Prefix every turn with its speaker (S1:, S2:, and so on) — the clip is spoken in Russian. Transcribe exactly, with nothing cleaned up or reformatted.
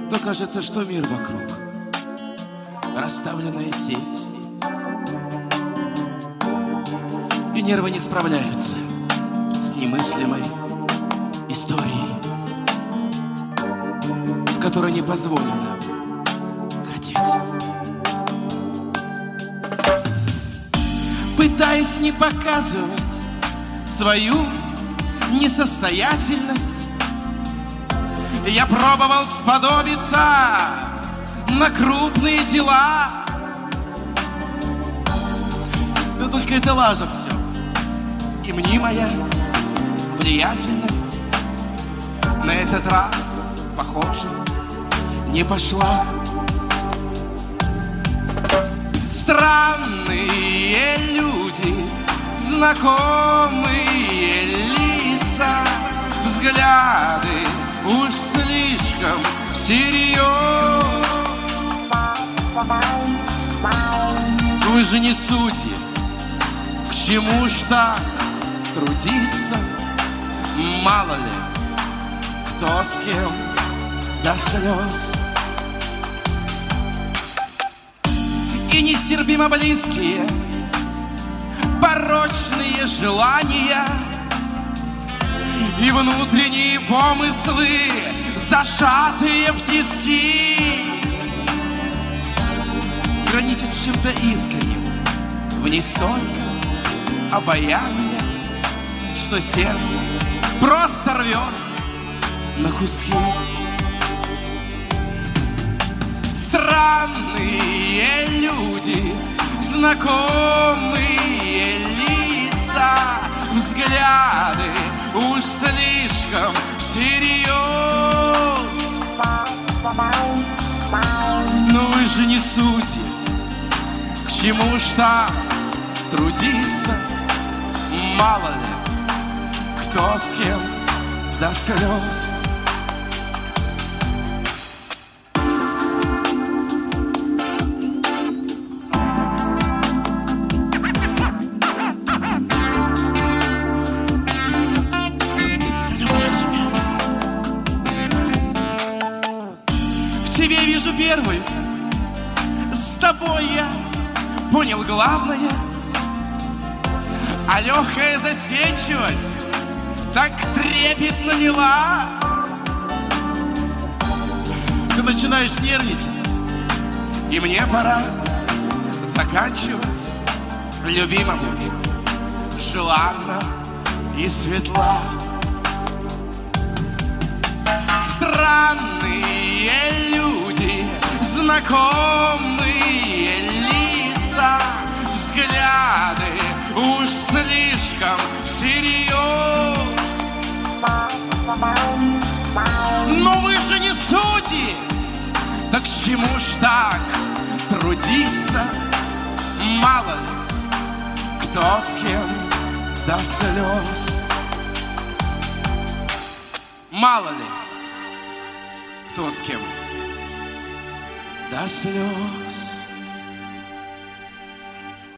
S1: то кажется, что мир вокруг расставленная сеть, и нервы не справляются с немыслимой историей, в которой не позволено хотеть. Пытаясь не показывать свою несостоятельность, я пробовал сподобиться на крупные дела. Да только это лажа все, и мнимая влиятельность на этот раз, похоже, не пошла. Странные люди, знакомые лица, взгляды уж слишком всерьез. Вы же не судьи, к чему ж так трудиться? Мало ли, кто с кем до слез. И нестерпимо близкие порочные желания и внутренние помыслы, зажатые в тиски, граничат с чем-то искренним. В ней столько обаяния, что сердце просто рвется на куски. Странные люди, знакомые лица, взгляды уж слишком всерьез. Но вы же не судьи, к чему ж так трудиться? Мало ли, кто с кем до слез. Тебе вижу первую, с тобой я понял главное, а легкая застенчивость так трепетно мила. Ты начинаешь нервничать, и мне пора заканчивать. Любима будь желанна и светла. Странные люди, знакомые лица, взгляды уж слишком всерьез. Но вы же не судьи, так к чему ж так трудиться? Мало ли, кто с кем до слез. Мало ли, кто с кем до слез.